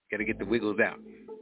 Got to get the wiggles out.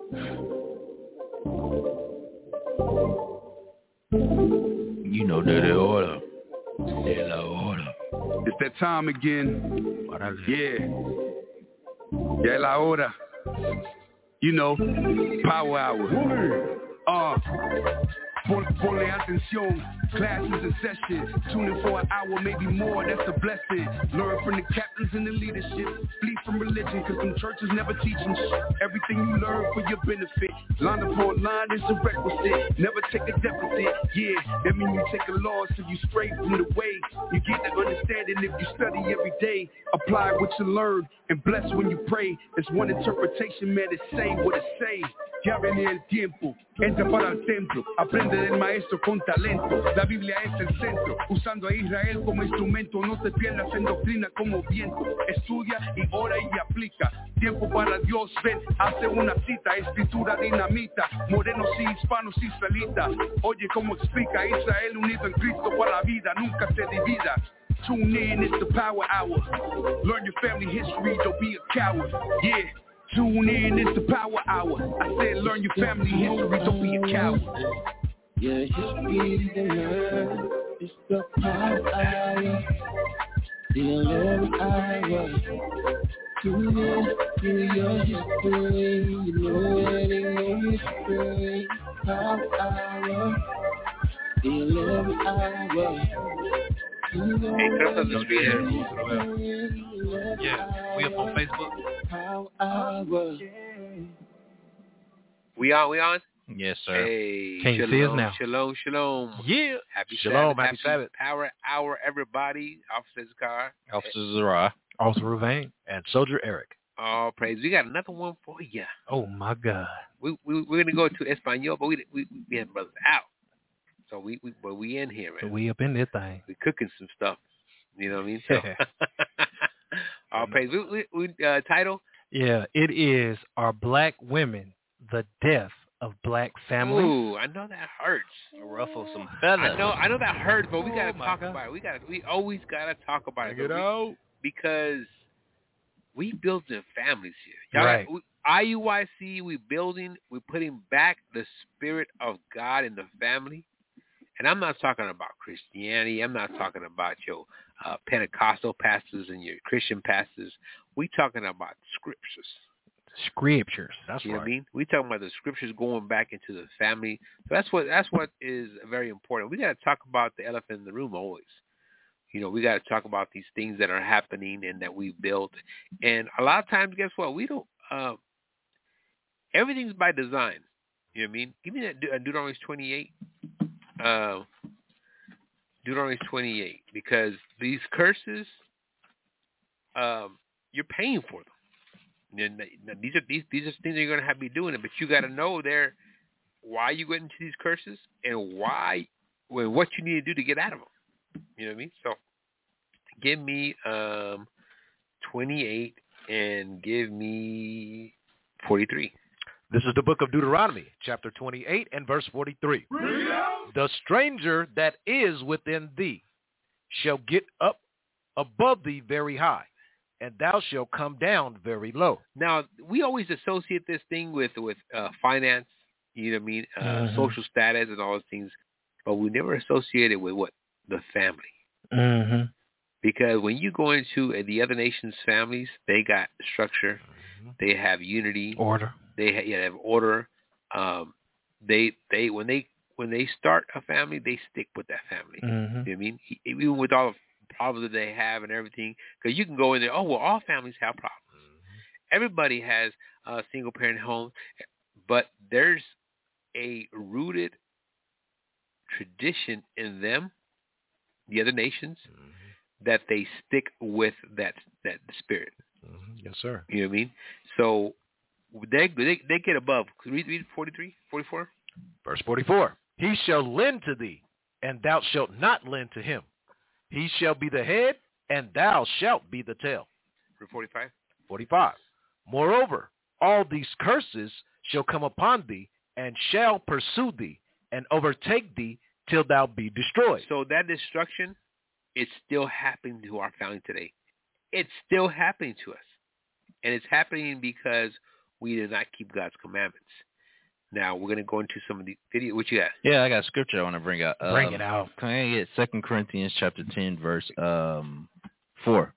You know that the order. De la hora. It's that time again. Yeah. Ya la hora. You know, power hour. Ponle atención, classes in session. Tune in for an hour, maybe more, that's a blessing. Learn from the captains and the leadership. Flee from religion, cause some churches never teaching everything you learn for your benefit. Line upon line is a requisite. Never take a deficit. Yeah, that mean you take a loss if you stray from the way. You get the understanding if you study every day. Apply what you learn and bless when you pray. It's one interpretation, man, it's say what it say. Ya venía el tiempo, entra para el templo, aprende del maestro con talento. La Biblia es el centro, usando a Israel como instrumento. No te pierdas en doctrina como viento. Estudia y ora y aplica. Tiempo para Dios, ven, hace una cita. Escritura dinamita, morenos y hispanos israelitas. Oye cómo explica Israel unido en Cristo para la vida, nunca se divida. Tune in, it's the power hour. Learn your family history, don't be a coward. Yeah. Tune in, it's the power hour. I said learn your family history, don't be a coward. Your history to learn, it's the power hour. The 11th hour. Tune in to your history, you know it ain't no mystery. Power hour. The 11th hour. Hey, cut up the screen. Yeah, we up on Facebook. We on? Yes, sir. Hey, can you see us now? Shalom. Yeah. Happy Shalom, Sabbath. happy Sabbath. Power hour, everybody. Officer Zakar. Officer Zara. Officer Ruvain. And Soldier Eric. All praise. We got another one for you. Oh, my God. We're going to go to Espanol, but we have brothers out. So we in here, man. We up in this thing. We cooking some stuff. You know what I mean? So, all praise. We title? Yeah, it is Are Black Women the Death of Black Families? Ooh, I know that hurts. Ruffle some feathers. I know that hurts, but we got to talk about it. We always got to talk about it. Because we building families here. Right. IUIC, we're putting back the spirit of God in the family. And I'm not talking about Christianity. I'm not talking about your Pentecostal pastors and your Christian pastors. We're talking about scriptures. Scriptures. That's you know right. what I mean? We're talking about the scriptures going back into the family. So that's what is very important. We got to talk about the elephant in the room always. You know, we got to talk about these things that are happening and that we built. And a lot of times, guess what? We don't. Everything's by design. You know what I mean? Give me that Deuteronomy 28. Deuteronomy 28, because these curses, you're paying for them. These are things that you're going to have to be doing it, but you got to know why you get into these curses and what you need to do to get out of them. You know what I mean? So, give me 28 and give me 43. This is the book of Deuteronomy, chapter 28 and verse 43. The stranger that is within thee shall get up above thee very high, and thou shalt come down very low. Now, we always associate this thing with finance, you know what I mean, social status and all those things, but we never associate it with what? The family. Mm-hmm. Because when you go into the other nations' families, they got structure, they have unity, order. They have order. When they start a family, they stick with that family. Mm-hmm. You know what I mean? Even with all the problems that they have and everything, because you can go in there. Oh well, all families have problems. Everybody has single parent homes, but there's a rooted tradition in them, the other nations, that they stick with that spirit. Yes, sir. You know what I mean? So they get above. Read 43, 44. Verse 44. He shall lend to thee, and thou shalt not lend to him. He shall be the head, and thou shalt be the tail. 45. 45. Moreover, all these curses shall come upon thee, and shall pursue thee, and overtake thee till thou be destroyed. So that destruction is still happening to our family today. It's still happening to us. And it's happening because we did not keep God's commandments. Now, we're going to go into some of the video. What you got? Yeah, I got scripture I want to bring out. Bring it out. Can I get 2 Corinthians chapter 10, verse 4?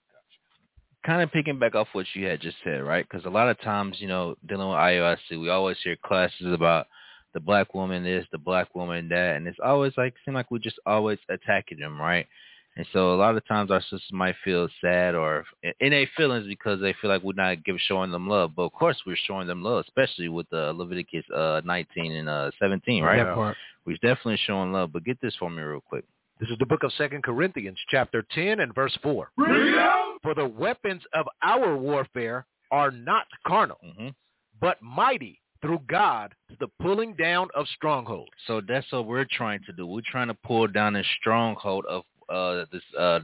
Kind of picking back off what you had just said, right? Because a lot of times, dealing with IOIC, we always hear classes about the black woman this, the black woman that, and it's always seem like we're just always attacking them, right? And so a lot of times our sisters might feel sad or in their feelings because they feel like we're not showing them love. But of course we're showing them love, especially with Leviticus 19 and 17, right? That part. We're definitely showing love. But get this for me real quick. This is the book of 2 Corinthians, chapter 10 and verse 4. For the weapons of our warfare are not carnal, but mighty through God to the pulling down of strongholds. So that's what we're trying to do. We're trying to pull down a stronghold of the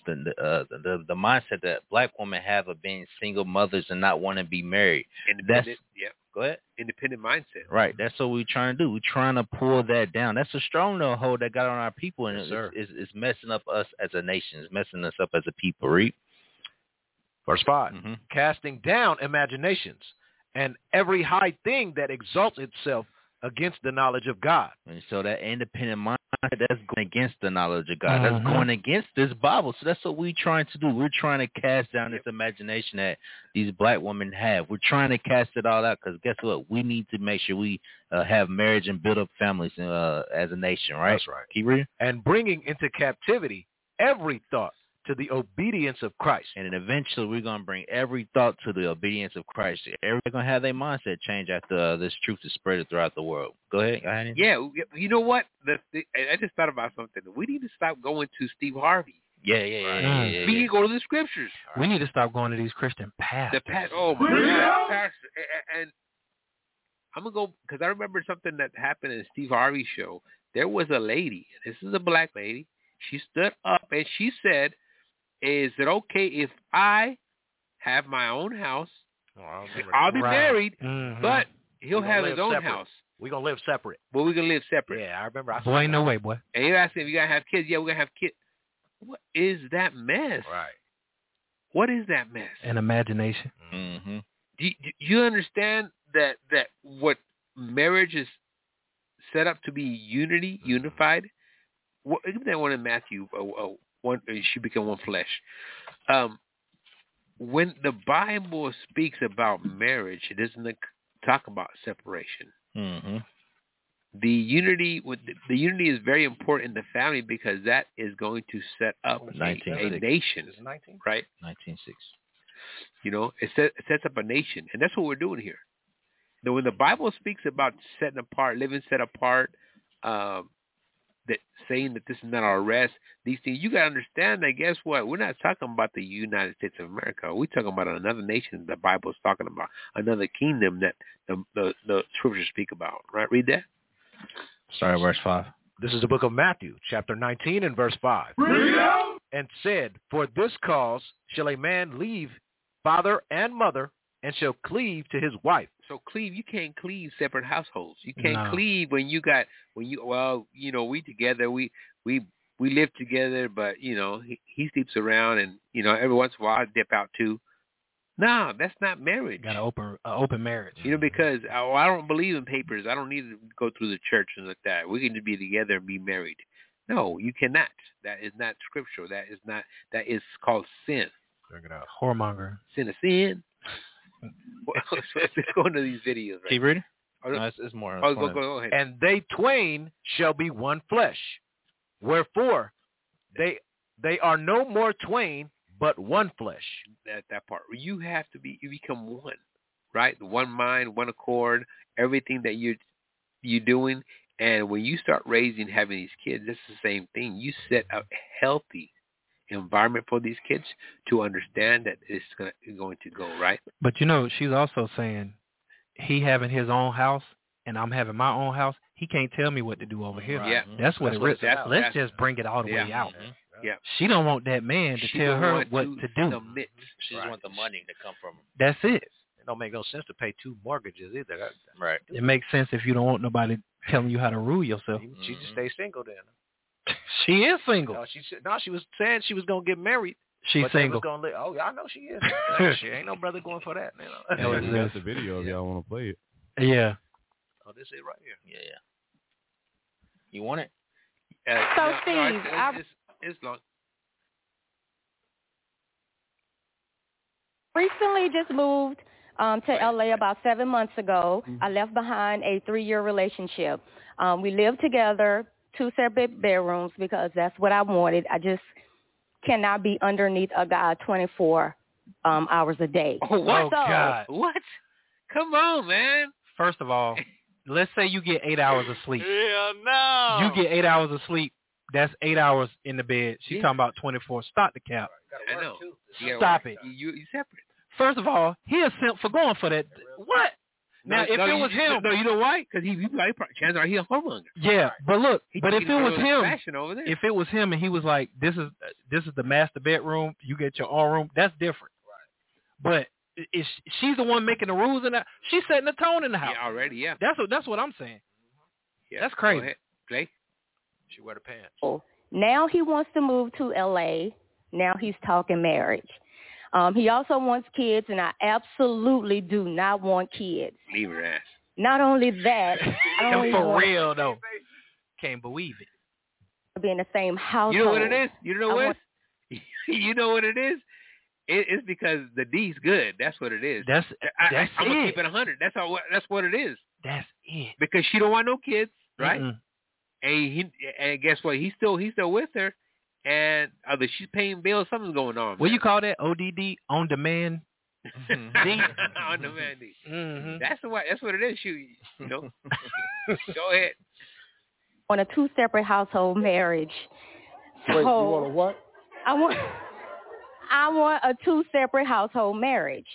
mindset that black women have of being single mothers and not wanting to be married. Independent, Go ahead. Independent mindset. Right. That's what we're trying to do. We're trying to pull that down. That's a stronghold that got on our people, and it's messing up us as a nation. It's messing us up as a people. Read. Verse 5. Casting down imaginations and every high thing that exalts itself against the knowledge of God. And so that independent mindset, that's going against the knowledge of God. That's going against this Bible. So that's what we're trying to do. We're trying to cast down this imagination that these black women have. We're trying to cast it all out because guess what? We need to make sure we have marriage and build up families as a nation, right? That's right. Keep reading. And bringing into captivity every thought to the obedience of Christ. And then eventually we're going to bring every thought to the obedience of Christ. Everybody's going to have their mindset change after this truth is spread throughout the world. Go ahead. Yeah, you know what? I just thought about something. We need to stop going to Steve Harvey. Yeah. We need to go to the scriptures. We need to stop going to these Christian pastors. Oh, my God. Pastor. And I'm going to go, because I remember something that happened in Steve Harvey's show. There was a lady, this is a black lady. She stood up and she said, is it okay if I have my own house? I'll be married, but he'll have his own house. We're going to live separate. But we're going to live separate. Yeah, I remember. Boy, ain't no way, boy. And you ask him, you got to have kids? Yeah, we're going to have kids. What is that mess? Right. What is that mess? An imagination. Do you understand that what marriage is set up to be unified? Give me that one in Matthew. One, she became one flesh. When the Bible speaks about marriage, it doesn't talk about separation. The unity is very important in the family because that is going to set up a nation, right? 19:6. It sets up a nation, and that's what we're doing here. Now, when the Bible speaks about setting apart, living set apart, that saying that this is not our rest, these things, you got to understand that, guess what? We're not talking about the United States of America. We're talking about another nation the Bible is talking about, another kingdom that the scriptures speak about. Right? Read that. Sorry, verse 5. This is the book of Matthew, chapter 19 and verse 5. And said, for this cause shall a man leave father and mother and shall cleave to his wife. So you can't cleave separate households. You can't cleave we together, we live together, but he sleeps around and every once in a while I dip out too. No, that's not marriage. Got an open marriage. Because I don't believe in papers. I don't need to go through the church and like that. We can just be together and be married. No, you cannot. That is not scriptural. That is called sin. Bring it out. Whoremonger. Sin of sin. Let's go into these videos. Right? Keep reading. No, it's more. Go ahead. And they twain shall be one flesh. Wherefore, they are no more twain, but one flesh. That part. You become one, right? One mind, one accord. Everything that you're doing, and when you start having these kids, it's the same thing. You set a healthy environment for these kids to understand that it's going to go right. But she's also saying he having his own house and I'm having my own house. He can't tell me what to do over here. Yeah, that's what it is. Let's just bring it all the way out. Yeah, she don't want that man to tell her what to do. Submit. She just wants the money to come from him. That's it. It don't make no sense to pay 2 mortgages either. Right. It makes sense if you don't want nobody telling you how to rule yourself. She just stay single then. She is single. She was saying she was going to get married. She's But they single. was gonna oh, I know she is. She ain't no brother going for that. You know? That was We this. got the video if y'all want to play it. Yeah. Oh, this is right here. Yeah. You want it? So, Steve, it's long. recently just moved to LA about 7 months ago. I left behind a 3-year relationship. We lived together, 2 separate bedrooms because that's what I wanted. I just cannot be underneath a guy 24 hours a day. Oh, what? Oh, God. What? Come on, man. First of all, let's say you get 8 hours of sleep. Hell no. You get 8 hours of sleep. That's 8 hours in the bed. She's talking about 24. Stop the cap. I know. Stop it. You separate. First of all, he a simp for going for that. What? Now, if it was him. No, you know why? Because chances are he a whoremonger. Yeah, but look, but if it was him, fashion over there. if it was him and he was like, this is the master bedroom, you get your own room, that's different. Right. But she's the one making the rules in that. She's setting the tone in the house. Yeah, already, yeah. That's what I'm saying. Yeah. That's crazy. Go ahead. Play. She wear the pants. Now he wants to move to LA. Now he's talking marriage. He also wants kids, and I absolutely do not want kids. Leave her ass. Not only that, I don't even For want real though. Can't believe it. to be in the same household. You know what it is? You know I what? want- You know what it is? It's because the D's good. That's what it is. That's I'm gonna it. keep it 100. That's what it is. That's it. Because she don't want no kids, right? Mm-mm. And guess what? He's still with her, and either she's paying bills. Something's going on. What you call that? ODD, on demand. D? On demand D. Mm-hmm. That's what it is. You know. Go ahead. On a 2 separate household marriage. Wait, you want a what? I want a 2 separate household marriage.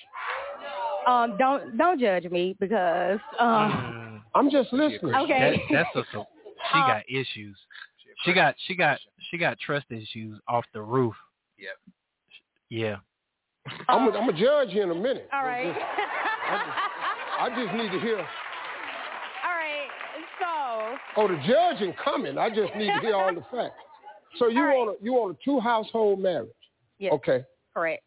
Don't judge me because I'm just listening. okay. That's she got issues. She got trust issues off the roof. Yep. Yeah. I'm a judge here in a minute. All right. I just need to hear. All right. So. Oh, the judge ain't coming. I just need to hear all the facts. So you want a 2 household marriage? Yes. Okay. Correct.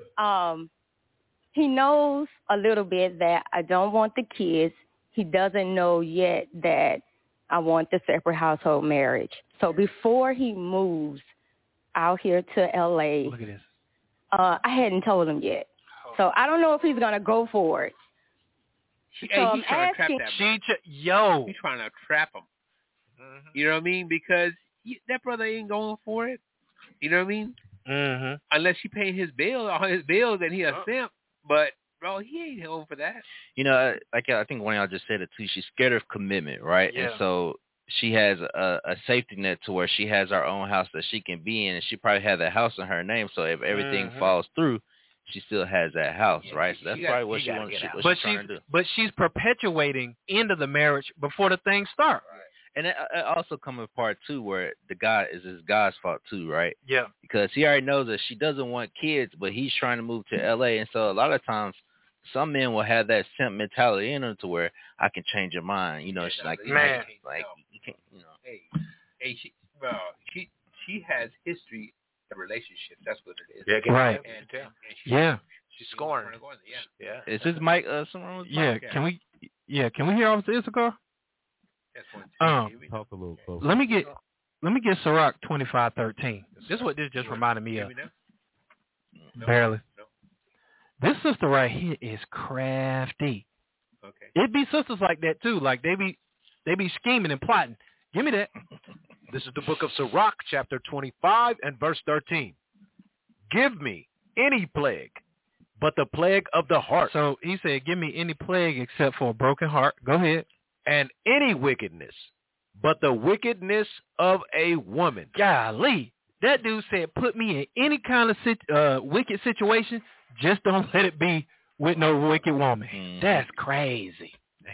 He knows a little bit that I don't want the kids. He doesn't know yet that I want the separate household marriage. So before he moves out here to LA, Look at this. I hadn't told him yet. So I don't know if he's gonna go for it. He's So I'm trying to trap asking- that man. Yo. He's trying to trap him. Mm-hmm. You know what I mean? Because that brother ain't going for it. You know what I mean? Mm-hmm. Unless she paying his bill, all his bills, and he a simp. But bro, he ain't home for that. You know, like I think one of y'all just said it too. She's scared of commitment, right? Yeah. And so she has a safety net to where she has her own house that she can be in, and she probably had that house in her name. So if everything falls through, she still has that house, right? So that's probably what she wants. What she's trying to do. But she's perpetuating into the marriage before the thing starts. Right. And it also comes in part too, where the guy is his God's fault too, right? Yeah. Because he already knows that she doesn't want kids, but he's trying to move to LA, and so a lot of times some men will have that simp mentality in them to where I can change your mind. You know, she's like, man, like you can't, you know. Hey, she has history of relationships. That's what it is. Yeah, right. And Yeah. She's scorned. Yeah. Is this mic something wrong with Yeah. mic? Can we hear Officer Issachar? That's one. Talk a little closer. Let me get Ciroc 2513. This is what this just reminded me of. Barely. No. This sister right here is crafty. Okay. It be sisters like that too. Like they be scheming and plotting. Give me that. This is the book of Sirach, chapter 25 and verse 13. Give me any plague, but the plague of the heart. So he said, give me any plague except for a broken heart. Go ahead. And any wickedness, but the wickedness of a woman. Golly. That dude said, put me in any kind of wicked situation. Just don't let it be with no wicked woman. Mm. That's crazy. Damn.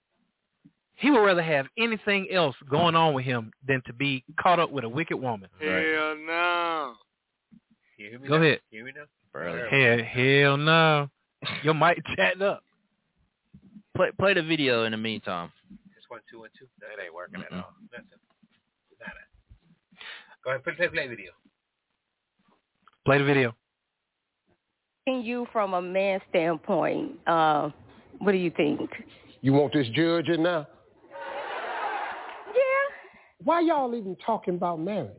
He would rather have anything else going on with him than to be caught up with a wicked woman. Hell no. Go ahead. Hear me now? Hell no. Your mic chatting up. Play the video in the meantime. It's 1 2 1 2. That ain't working at all. Nothing. Nada. Go ahead, play video. Play the video. You from a man's standpoint, what do you think? You want this judge in now? Yeah. Why y'all even talking about marriage?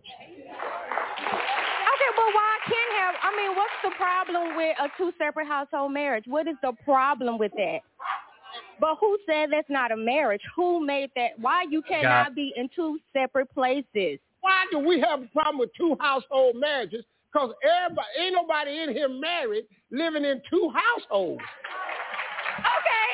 Okay, but why can't have? I mean, what's the problem with a two separate household marriage? What is the problem with that? But who said that's not a marriage? Who made that? Why you cannot be in two separate places? Why do we have a problem with two household marriages? Because ain't nobody in here married living in two households. Okay.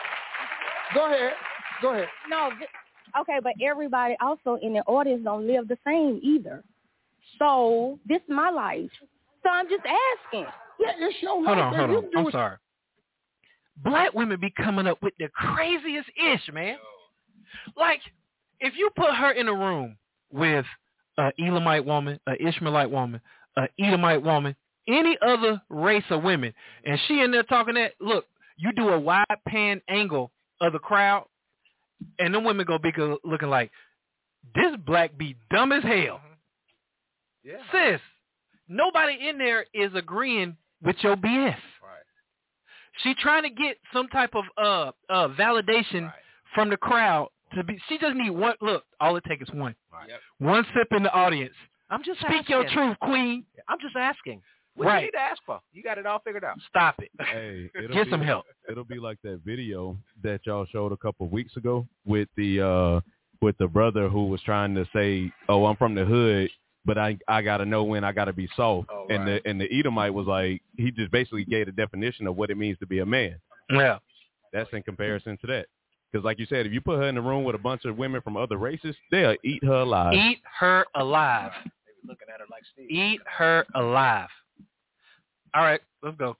Go ahead. No, okay, but everybody also in the audience don't live the same either. So this is my life. So I'm just asking. Yeah, it's your Hold life. on. I'm sorry. Black women be coming up with the craziest ish, man. Like, if you put her in a room with an Elamite woman, an Ishmaelite woman, an Edomite woman, any other race of women, and she in there talking that, look, you do a wide pan angle of the crowd, and them women gonna be looking like, this black be dumb as hell. Yeah. Sis, nobody in there is agreeing with your BS. Right. She trying to get some type of validation from the crowd to be. She just need one. Look, all it takes is one. Right. Yep. One sip in the audience. I'm just Speak asking. your truth, queen. I'm just asking. What do you need to ask for? You got it all figured out. Stop it. Hey, get some help. It'll be like that video that y'all showed a couple of weeks ago with the brother who was trying to say, "Oh, I'm from the hood, but I gotta know when I gotta be soft." Oh, right. And the Edomite was like, he just basically gave a definition of what it means to be a man. Yeah, that's in comparison to that. Because like you said, if you put her in the room with a bunch of women from other races, they'll eat her alive. Eat her alive. They were looking at her like Steve. Eat her alive. All right, let's go.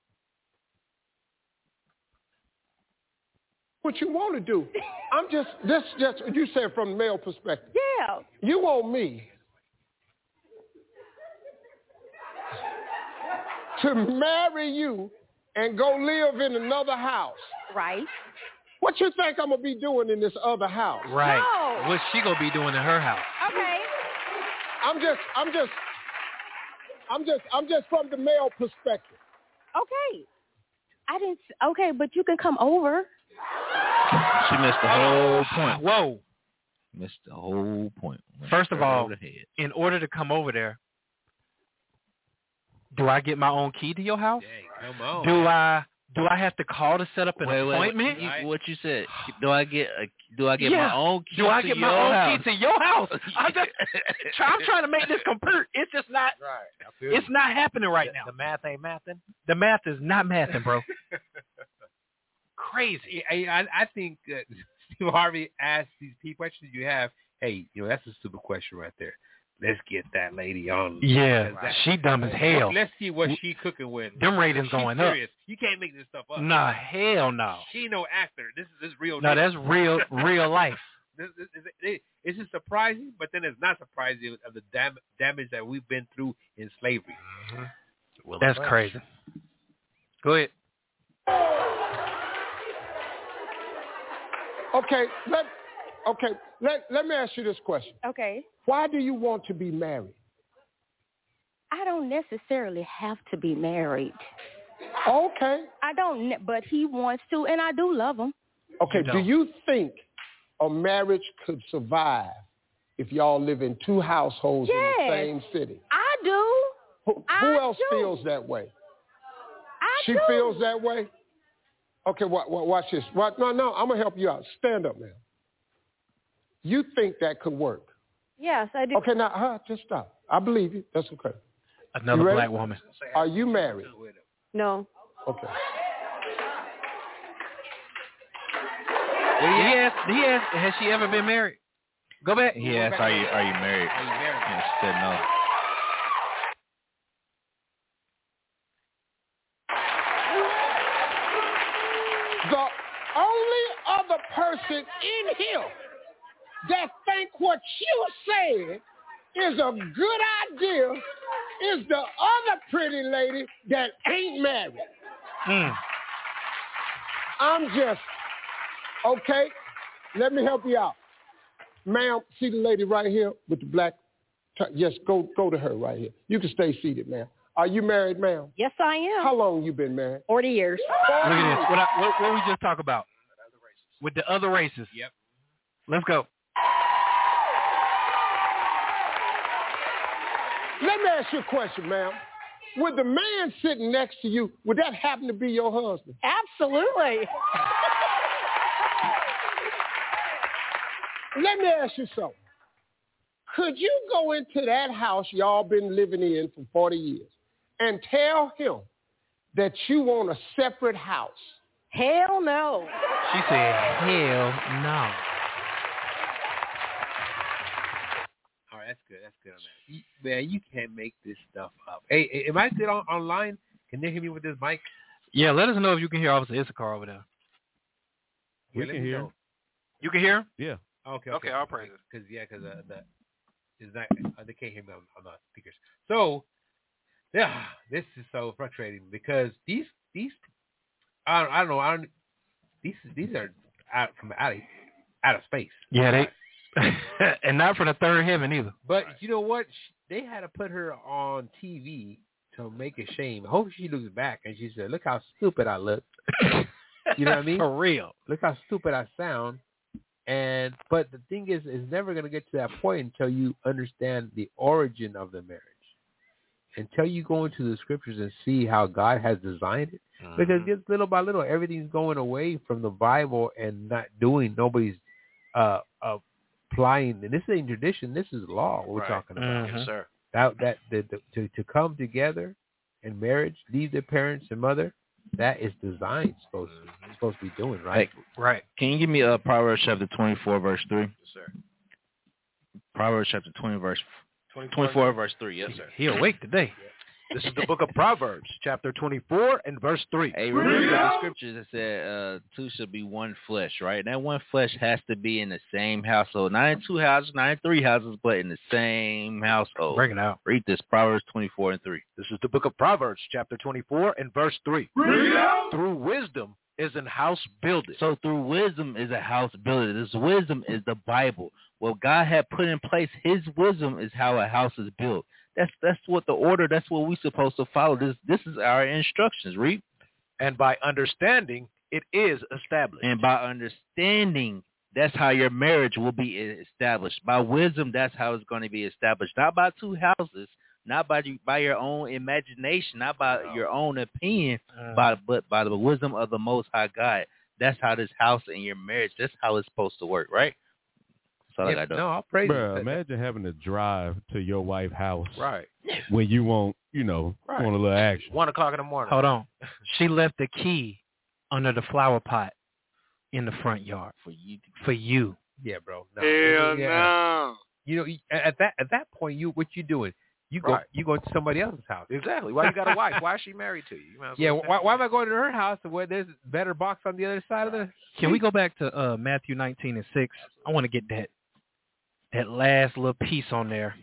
What you want to do? This you said from the male perspective. Yeah. You want me to marry you and go live in another house. Right. What you think I'm going to be doing in this other house? Right. No. What's she going to be doing in her house? Okay. I'm just from the male perspective. Okay. Okay, but you can come over. She missed the whole point. Whoa. Missed the whole point. First of all, in order to come over there, do I get my own key to your house? Dang, come on. Do I have to call to set up an appointment? What you said? Do I get my own key? Do I get my own key to your house? I'm trying to make this compute. It's just not. Right. It's not happening right now. The math ain't mathing. The math is not mathing, bro. Crazy. I think Steve Harvey asked these questions you have. Hey, that's a stupid question right there. Let's get that lady on. Yeah, she dumb as hell. Let's see what she cooking with. Them ratings going up. You can't make this stuff up. Nah, hell no. She no actor. This is real. No, that's real life. It's just surprising, but then it's not surprising of the damage that we've been through in slavery. Mm-hmm. That's crazy. Go ahead. Okay, let me ask you this question. Okay. Why do you want to be married? I don't necessarily have to be married. Okay. I don't, but he wants to, and I do love him. Okay, do you think a marriage could survive if y'all live in two households in the same city? I do. Who else feels that way? She feels that way? Okay, watch this. No, I'm going to help you out. Stand up, man. You think that could work? Yes, I do. Okay, now, just stop. I believe you. That's okay. Another black woman. Are you married? No. Okay. Well, he asked, has she ever been married? Go back. He asked, are you married? Yeah, she said no. The only other person in here that think what you said is a good idea is the other pretty lady that ain't married. Okay, let me help you out. Ma'am, see the lady right here with the black, yes, go to her right here. You can stay seated, ma'am. Are you married, ma'am? Yes, I am. How long you been married? 40 years. Look at this. What we just talk about with the other races. Yep. Let's go. Let me ask you a question, ma'am. Would the man sitting next to you, would that happen to be your husband? Absolutely. Let me ask you something. Could you go into that house y'all been living in for 40 years and tell him that you want a separate house? Hell no. She said, hell no. All right, that's good. That's good, man. You can't make this stuff up. Hey, am I still online? Can they hear me with this mic? Yeah, let us know if you can hear Officer Issachar over there. We can hear. You can hear him? Yeah. Okay. I'll praise it. Because they can't hear me on the speakers. So, yeah, this is so frustrating because these I don't know, these are out of space. Yeah, they and not for the third heaven either. But you know what? They had to put her on TV to make a shame. I hope she looks back and she said, "Look how stupid I look." You know what I mean? For real. Look how stupid I sound. But the thing is, it's never going to get to that point until you understand the origin of the marriage. Until you go into the scriptures and see how God has designed it. Because just little by little, everything's going away from the Bible and not doing, nobody's applying. And this ain't tradition, this is law we're talking about. Yes, sir. To come together in marriage, leave their parents and mother, that is designed supposed to be doing, right? Right. Can you give me Proverbs chapter 24, verse 3? Yes, sir. Proverbs chapter 24, verse 3. Yes, sir. He awake today. This is the book of Proverbs, chapter 24 and verse 3. Hey, remember the scriptures that said two should be one flesh, right? And that one flesh has to be in the same household. Not in two houses, not in three houses, but in the same household. Break it out. Read this, Proverbs 24 and 3. This is the book of Proverbs, chapter 24 and verse 3. Through wisdom is an house builded. So through wisdom is a house builded. This wisdom is the Bible. What God had put in place, his wisdom is how a house is built. That's what the order, that's what we're supposed to follow. This is our instructions, read. And by understanding, it is established. And by understanding, that's how your marriage will be established. By wisdom, that's how it's going to be established. Not by two houses, not by your own imagination, not by your own opinion, but by the wisdom of the Most High God. That's how this house and your marriage, that's how it's supposed to work, right? That's all I got to do. No, I'll praise Bruh, you. imagine having to drive to your wife's house Right. when you want, want a little action. 1 o'clock in the morning. Hold on. She left the key under the flower pot in the front yard for you. Yeah, bro. No. Hell no. You know, at that point, what you doing? You go to somebody else's house. Exactly. Why you got a wife? Why is she married to you? Why am I going to her house where there's a better box on the other side of the Can we go back to Matthew 19 and 6? I want to get that last little piece on there.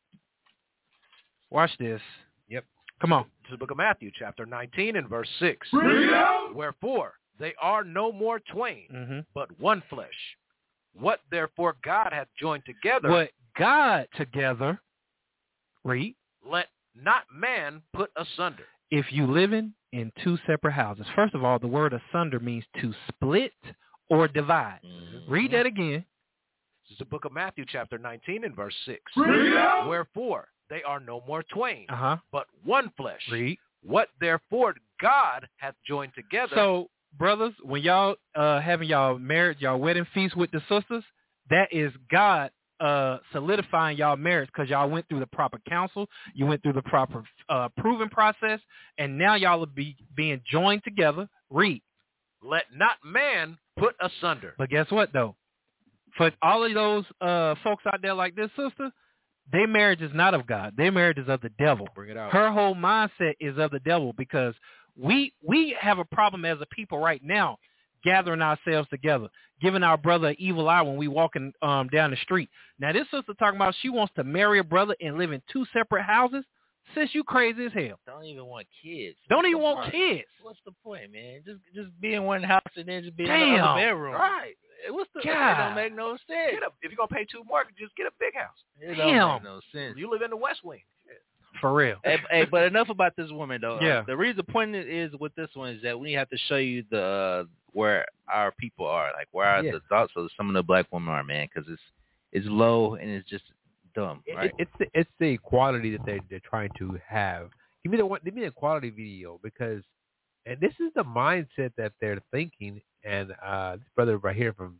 Watch this. Yep. Come on. This is the book of Matthew, chapter 19 and verse 6. Wherefore, they are no more twain, but one flesh. What therefore God hath joined together. What God together, read. Let not man put asunder. If you living in two separate houses. First of all, the word asunder means to split or divide. Read that again. This is the book of Matthew, chapter 19 and verse 6. Wherefore, they are no more twain, but one flesh. Read. What therefore God hath joined together. So, brothers, when y'all having y'all marriage, y'all wedding feast with the sisters, that is God solidifying y'all marriage because y'all went through the proper counsel, you went through the proper proving process, and now y'all will be being joined together. Read. Let not man put asunder. But guess what, though? For all of those folks out there like this sister, their marriage is not of God. Their marriage is of the devil. Bring it out. Her whole mindset is of the devil because we have a problem as a people right now gathering ourselves together, giving our brother an evil eye when we walking down the street. Now, this sister talking about she wants to marry a brother and live in two separate houses. Sis, you crazy as hell. Don't even want kids. Don't even want kids. What's the point, man? Just be in one house and then just be in Damn. another bedroom. Right. What's the? God. It don't make no sense. If you're going to pay $2 more, just get a big house. It don't make no sense. You live in the West Wing. For real. Hey, but enough about this woman though. Yeah. The reason the point is with this one is that we have to show you the where our people are, like where the thoughts of some of the black women are, man, because it's low and it's just dumb. Right? It's the equality that they're trying to have. Give me the equality video, because and this is the mindset that they're thinking. And this brother right here from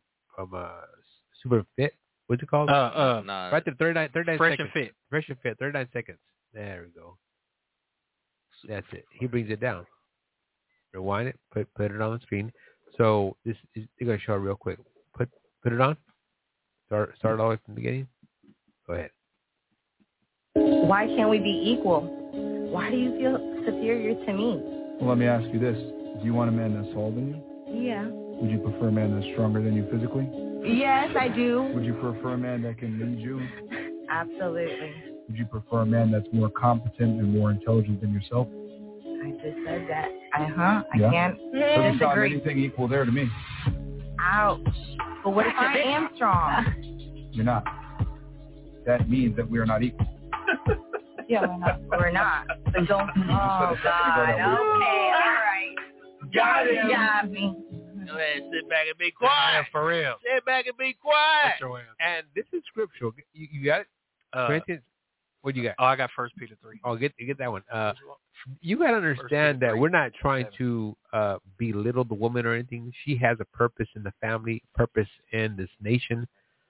Super Fit, what's it called? Right there, 39 Fresh seconds. and Fit. Fresh and Fit, 39 seconds. There we go. That's it. He brings it down. Rewind it. Put it on the screen. So this is they're gonna show it real quick. Put it on. Start all the way from the beginning. Go ahead. Why can't we be equal? Why do you feel superior to me? Well, let me ask you this. Do you want a man that's taller than you? Yeah. Would you prefer a man that's stronger than you physically? Yes, I do. Would you prefer a man that can lead you? Absolutely. Would you prefer a man that's more competent and more intelligent than yourself? I just said that. I can't Doesn't sound disagree. anything equal there to me. Ouch. But what if I am strong? You're not. That means that we are not equal. Yeah, we're not. But don't. Oh, God. Okay, all right. Got it. Got me. Go ahead, sit back and be quiet. For real. Sit back and be quiet. And this is scriptural. You got it? Corinthians. What do you got? Oh, I got 1 Peter 3. Oh, get that one. You got to understand that we're not trying to belittle the woman or anything. She has a purpose in the family, purpose in this nation.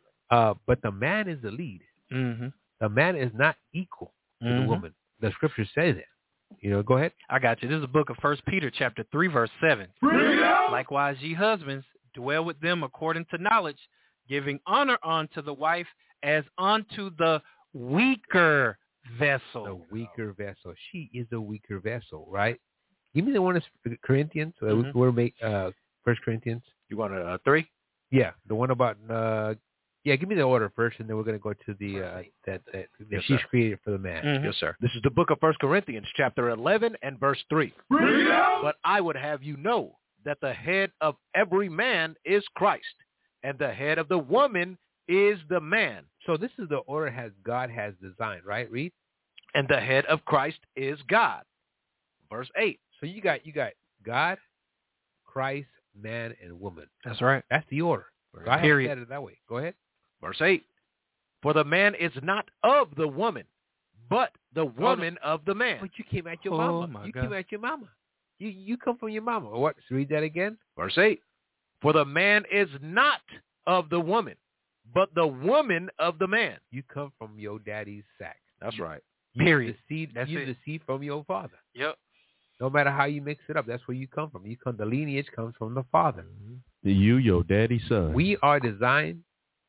But the man is the lead. Mm-hmm. The man is not equal to the woman. The scriptures say that. You know, go ahead. I got you. This is the book of 1 Peter chapter 3, verse 7. Likewise, ye husbands, dwell with them according to knowledge, giving honor unto the wife as unto the weaker vessel. The weaker vessel. She is the weaker vessel, right? Give me the one that's Corinthians. We'll make 1 Corinthians. You want 3? Yeah, the one about give me the order first, and then we're going to go to the that she's created for the man. Mm-hmm. Yes, sir. This is the book of 1 Corinthians, chapter 11 and verse 3. But I would have you know that the head of every man is Christ, and the head of the woman is the man. So this is the order God has designed, right? Read. And the head of Christ is God. Verse 8. So you got God, Christ, man, and woman. That's right. That's the order. God has said it that way. Go ahead. Verse 8. For the man is not of the woman, but the woman of the man. But you came at your mama. You came at your mama. You come from your mama. What? Read that again. Verse 8. For the man is not of the woman, but the woman of the man. You come from your daddy's sack. That's right. Period. The seed from your father. Yep. No matter how you mix it up, that's where you come from. The lineage comes from the father. You, your daddy's son. We are designed.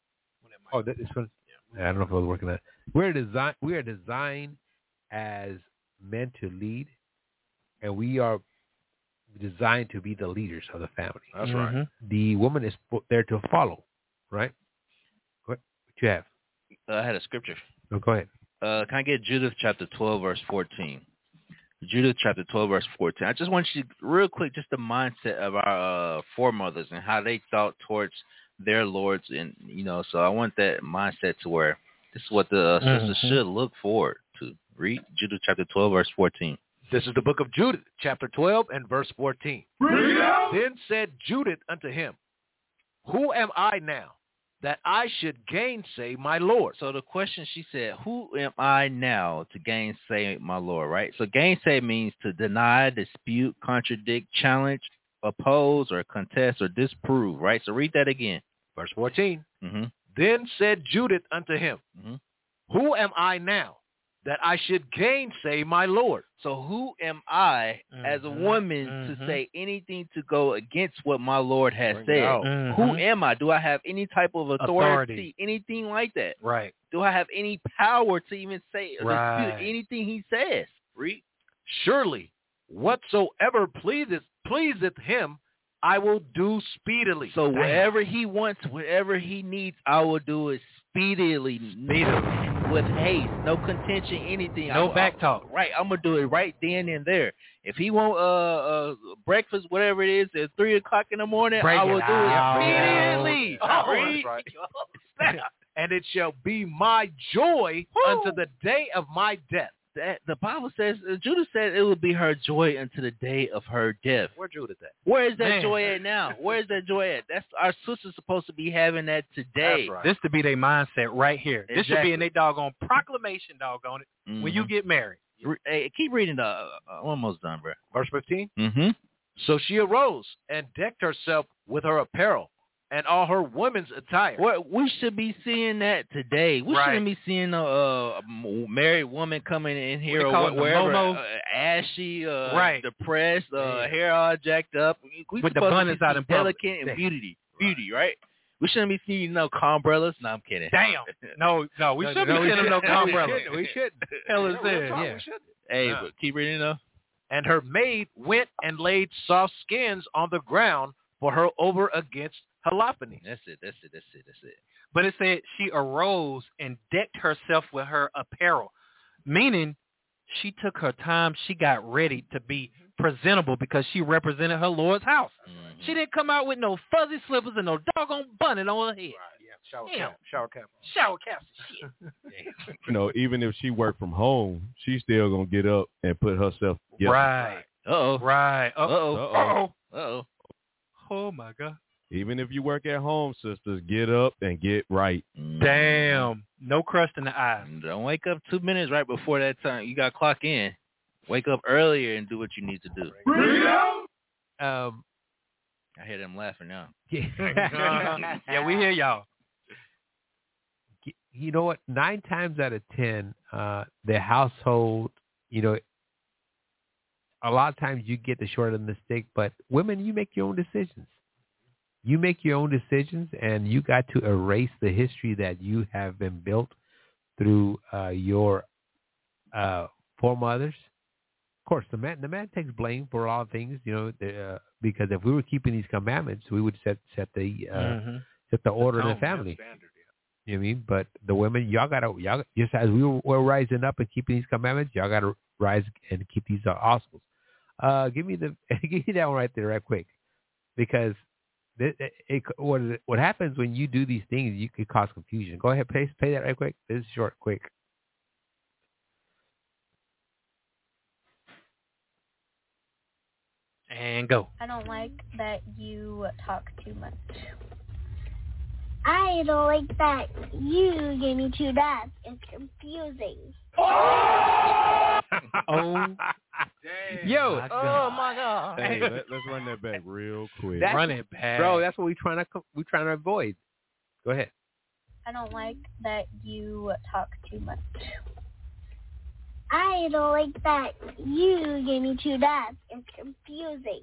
Oh, this one. I don't know if I was working on it. We are designed as men to lead, and we are designed to be the leaders of the family. That's right. The woman is there to follow, right? What you have? I had a scripture. Oh, go ahead. Can I get Judith chapter 12, verse 14? Judith chapter 12, verse 14. I just want you to, real quick, just the mindset of our foremothers and how they thought towards their lords. And, so I want that mindset to where this is what the sisters should look forward to. Read Judith chapter 12, verse 14. This is the book of Judith, chapter 12 and verse 14. Then said Judith unto him, who am I now, that I should gainsay my Lord? So the question, she said, who am I now to gainsay my Lord, right? So gainsay means to deny, dispute, contradict, challenge, oppose, or contest, or disprove, right? So read that again. Verse 14. Mm-hmm. Then said Judith unto him, who am I now, that I should gainsay my Lord? So who am I as a woman to say anything to go against what my Lord has said? Who am I? Do I have any type of authority, anything like that? Right. Do I have any power to even say or dispute anything he says? Read. Surely whatsoever pleaseth him, I will do speedily. So whatever he wants, whatever he needs, I will do it speedily. With haste, no contention, anything. No back talk. Right, I'm gonna do it right then and there. If he want breakfast, whatever it is, at 3:00 in the morning, I will do it speedily. That's right. And it shall be my joy unto the day of my death. that the Bible says, Judah said it would be her joy unto the day of her death. Where Judah at? Where is that joy at now? Where is that joy at? That's our sister's supposed to be having that today. That's right. This to be their mindset right here. Exactly. This should be in their doggone proclamation, doggone it, when you get married. Hey, keep reading. I'm almost done, bro. Verse 15. Mm-hmm. So she arose and decked herself with her apparel and all her women's attire. We should be seeing that today. We shouldn't be seeing a married woman coming in here or wherever, ashy, depressed, hair all jacked up. We with the abundance out in public. Delicate and beauty, right? We shouldn't be seeing no umbrellas. No, I'm kidding. Damn. No, we shouldn't be seeing no umbrellas. We shouldn't. Hell is that? Yeah. Hey, but keep reading though. And her maid went and laid soft skins on the ground for her over against Helophanes. That's it. But it said she arose and decked herself with her apparel, meaning she took her time. She got ready to be presentable because she represented her Lord's house. Mm-hmm. She didn't come out with no fuzzy slippers and no doggone bonnet on her head. Right, yeah. Shower cap. Shit. You know, even if she worked from home, she's still gonna get up and put herself together. Right. Right. Oh my God. Even if you work at home, sisters, get up and get right. Damn. No crust in the eyes. Don't wake up 2 minutes right before that time. You got to clock in. Wake up earlier and do what you need to do. I hear them laughing now. Yeah, we hear y'all. You know what? 9 times out of 10, the household, you know, a lot of times you get the short end of the stick, but women, you make your own decisions. You make your own decisions, and you got to erase the history that you have been built through your foremothers. Of course, the man takes blame for all things, you know, because if we were keeping these commandments, we would set the order in the family. You know what I mean? But the women, y'all just as we were rising up and keeping these commandments, y'all gotta rise and keep these oscils. Give me that one right there, right quick, because what happens when you do these things, you could cause confusion. Go ahead, play that right quick. This is short, quick. And go. I don't like that you talk too much. I don't like that you gave me 2 dads. It's confusing. Oh. Yo. Oh my God. Hey, let's run that back real quick. Run it back. Bro, that's what we're trying to avoid. Go ahead. I don't like that you talk too much. I don't like that you gave me 2 dads. It's confusing.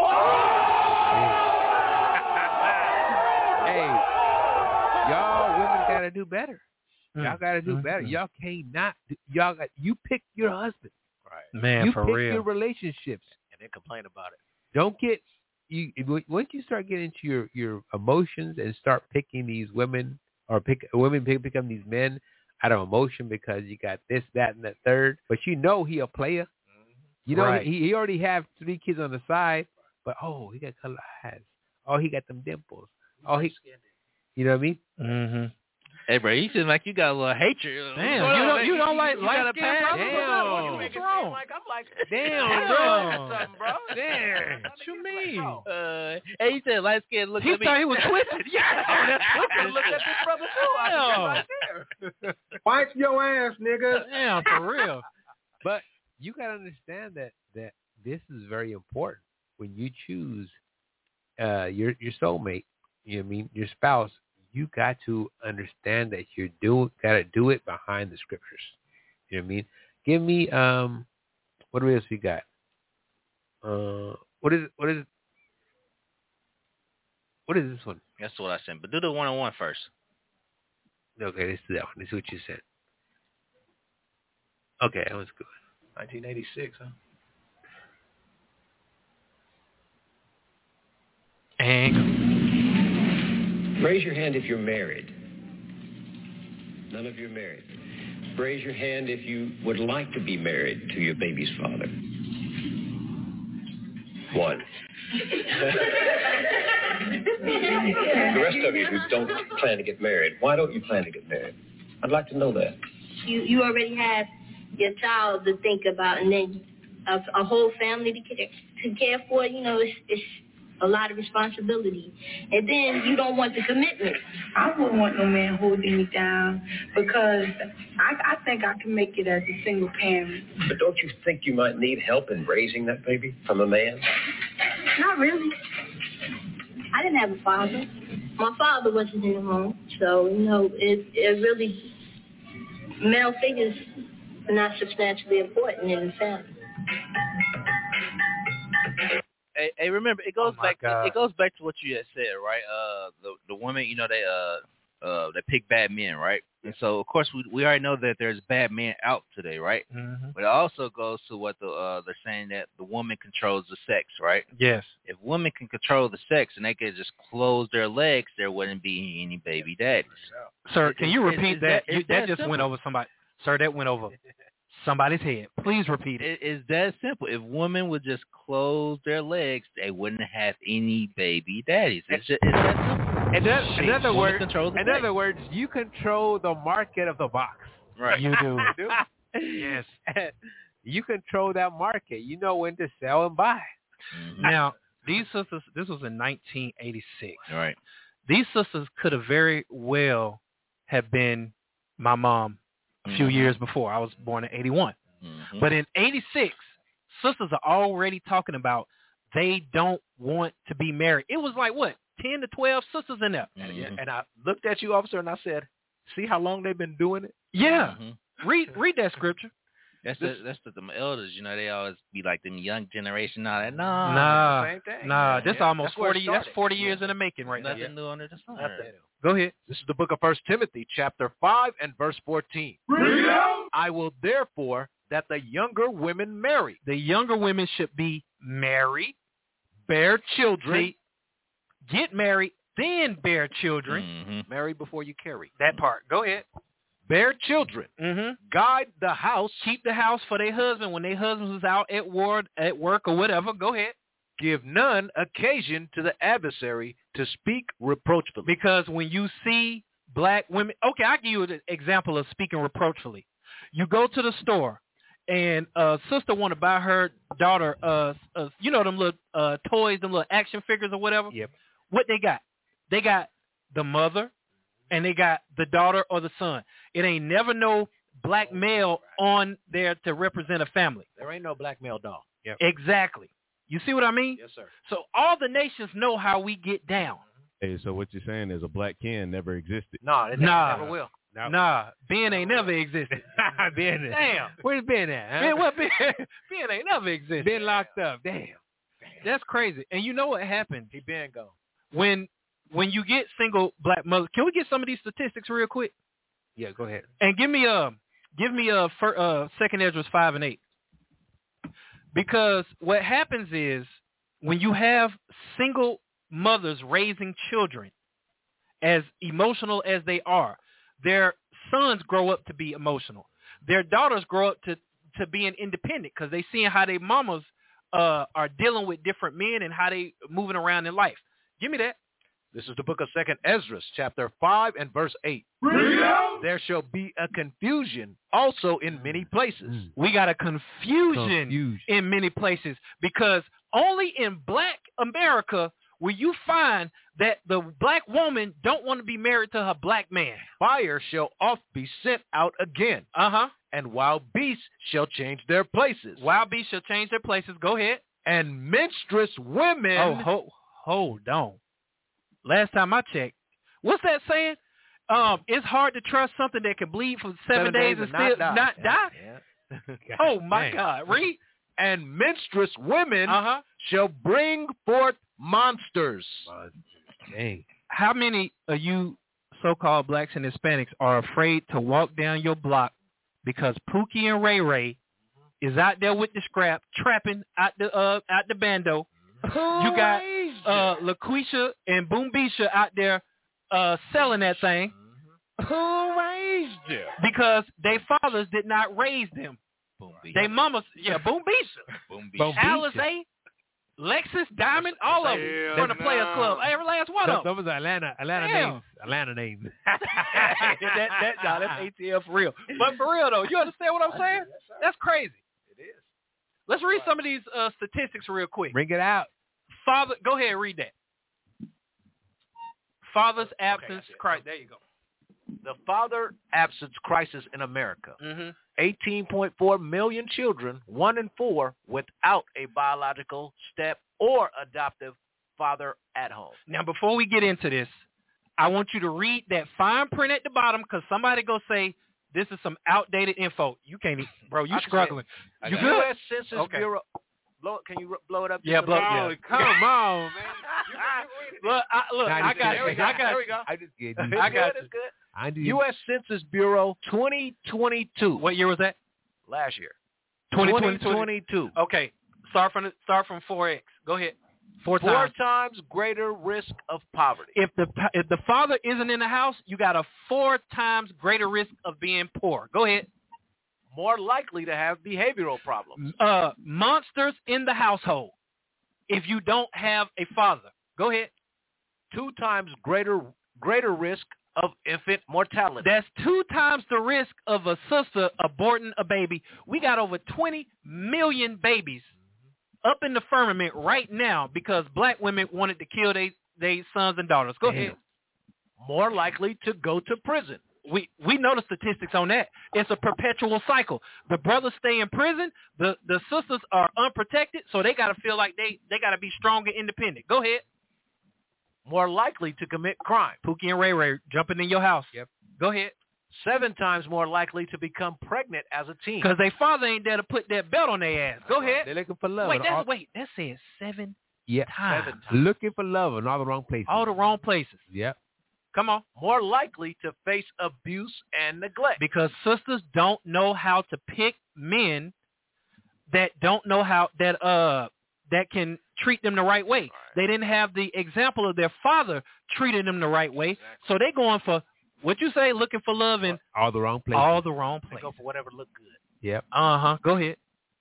Hey, y'all women gotta do better. Y'all gotta do better. Y'all cannot. You pick your husband. Right. Man, you for pick real. your relationships. And then complain about it. Don't get you once you start getting into your emotions and start picking these women or pick up these men out of emotion because you got this, that, and that third. But you know he a player. You know Right. he already have 3 kids on the side. But he got color eyes. Oh, he got them dimples. Oh, you know what I mean? Mm-hmm. Hey, bro, you seem like you got a little hatred. Damn, you don't like got a skin past? brothers? What's wrong? Damn, bro. Damn. What you mean? Hey, you said light skin. Look He at me. thought he was twisted. Yeah. Look at this brother too. I see right there. Wipe your ass, nigga. Damn, for real. But you got to understand that this is very important when you choose your soulmate. You know what I mean? Your spouse. You got to understand that got to do it behind the scriptures. You know what I mean? Give me what else we got? What is this one? That's what I said. But do the 101 first. Okay, let's do that one. Let's see what you said. Okay, that was good. 1986, huh? And raise your hand if you're married. None of you are married. Raise your hand if you would like to be married to your baby's father. 1. The rest of you who don't plan to get married, why don't you plan to get married? I'd like to know that. You already have your child to think about, and then a whole family to care for. You know, it's a lot of responsibility. And then you don't want the commitment. I wouldn't want no man holding me down because I think I can make it as a single parent. But don't you think you might need help in raising that baby from a man? Not really. I didn't have a father. My father wasn't in the home, so, you know, it really, male figures are not substantially important in the family. Hey, remember it goes back. It goes back to what you had said, right? The women, you know, they pick bad men, right? And so of course we already know that there's bad men out today, right? Mm-hmm. But it also goes to what they're saying, that the woman controls the sex, right? Yes. If women can control the sex and they could just close their legs, there wouldn't be any baby daddies. Sir, can you repeat that? That just simple. went over somebody. Sir, that went over somebody's head. Please repeat it. It's that simple. If women would just close their legs, they wouldn't have any baby daddies. It's that simple. In other sex. words, you control the market of the box. Right. You do. Yes. You control that market. You know when to sell and buy. Mm-hmm. Now, these sisters, this was in 1986. Right. These sisters could have very well have been my mom a few years before. I was born in 81. Mm-hmm. But in 86, sisters are already talking about they don't want to be married. It was like, what, 10 to 12 sisters in there. Mm-hmm. And I looked at you, officer, and I said, see how long they've been doing it? Yeah. Mm-hmm. Read that scripture. That's the elders, you know, they always be like them young generation. All that. Nah, same thing. Nah, this almost That's where it 40. That's started. 40 years in the making, right Nothing now. new under the sun. Go ahead. This is the book of 1 Timothy, chapter 5 and verse 14. I will therefore that the younger women marry. The younger women should be married, Bear children. See, get married, then bear children. Mm-hmm. Marry before you carry. That part. Go ahead. Bear children. Mm-hmm. Guide the house. Keep the house for their husband when their husband is out at work or whatever. Go ahead. Give none occasion to the adversary to speak reproachfully. Because when you see black women, okay, I'll give you an example of speaking reproachfully. You go to the store and a sister want to buy her daughter, you know, them little toys, them little action figures or whatever. Yep. What they got? They got the mother and they got the daughter or the son. It ain't never no black male on there to represent a family. There ain't no black male doll. Yep. Exactly. You see what I mean? Yes, sir. So all the nations know how we get down. Hey, so what you're saying is a black Ken never existed. No, it never will. No. Nah, Ben ain't never existed. Ben, Damn. where's Ben at? Huh? Ben ain't never existed. Ben locked up. Damn. That's crazy. And you know what happened? He been gone. When you get single black mothers, can we get some of these statistics real quick? Yeah, go ahead. And give me Second Ezra 5 and 8. Because what happens is when you have single mothers raising children, as emotional as they are, their sons grow up to be emotional. Their daughters grow up to being independent because they seeing how their mamas are dealing with different men and how they moving around in life. Give me that. This is the book of 2 Ezra, chapter 5 and verse 8. There shall be a confusion also in many places. We got a confusion in many places because only in black America will you find that the black woman don't want to be married to her black man. Fire shall oft be sent out again. And wild beasts shall change their places. Wild beasts shall change their places. Go ahead. And menstruous women. Oh, hold on. Last time I checked, what's that saying? It's hard to trust something that can bleed for 7 days and still not die. Yeah. Oh, my God. Read. And menstruous women shall bring forth monsters. Dang. How many of you so-called blacks and Hispanics are afraid to walk down your block because Pookie and Ray Ray is out there with the scrap, trapping out the bando? You got LaQuisha and Boombisha out there selling that thing. Who raised you? Because their fathers did not raise them. They mamas, Boombisha. Boombisha. Alizé. Lexus, Diamond, all of them from the Players Club. Every last one of them. Those are Atlanta names. Atlanta names. that's ATL for real. But for real, though, you understand what I'm saying? That's crazy. It is. Let's read some of these statistics real quick. Bring it out. Father, go ahead and read that. Father's absence, crisis. There you go. The father absence crisis in America. 18.4 million children, 1 in 4, without a biological step or adoptive father at home. Now, before we get into this, I want you to read that fine print at the bottom because somebody go say this is some outdated info. You can't, bro. You struggling. You good? U.S. Census Bureau. Can you blow it up? Yeah, blow it up. Oh, come on, man. Look, I got you. There we go. I just get you. I got it. Good. U.S. Census Bureau 2022. What year was that? Last year. 2022. Okay. Start from 4X. Go ahead. Four times greater risk of poverty. If the father isn't in the house, you got a 4 times greater risk of being poor. Go ahead. More likely to have behavioral problems. Monsters in the household. If you don't have a father. Go ahead. 2 times greater risk of infant mortality. That's 2 times the risk of a sister aborting a baby. We got over 20 million babies up in the firmament right now because black women wanted to kill their sons and daughters. Go ahead. More likely to go to prison. We know the statistics on that. It's a perpetual cycle. The brothers stay in prison. The sisters are unprotected, so they got to feel like they got to be strong and independent. Go ahead. More likely to commit crime. Pookie and Ray Ray jumping in your house. Yep. Go ahead. 7 times more likely to become pregnant as a teen. Because their father ain't there to put that belt on their ass. Go ahead. They're looking for love. That says 7 times. 7 times. Looking for love in all the wrong places. All the wrong places. Yep. Come on. More likely to face abuse and neglect. Because sisters don't know how to pick men that don't know how that can treat them the right way. Right. They didn't have the example of their father treating them the right way. Exactly. So they going for what you say, looking for love in all the wrong places. All the wrong places. They go for whatever look good. Yep. Go ahead.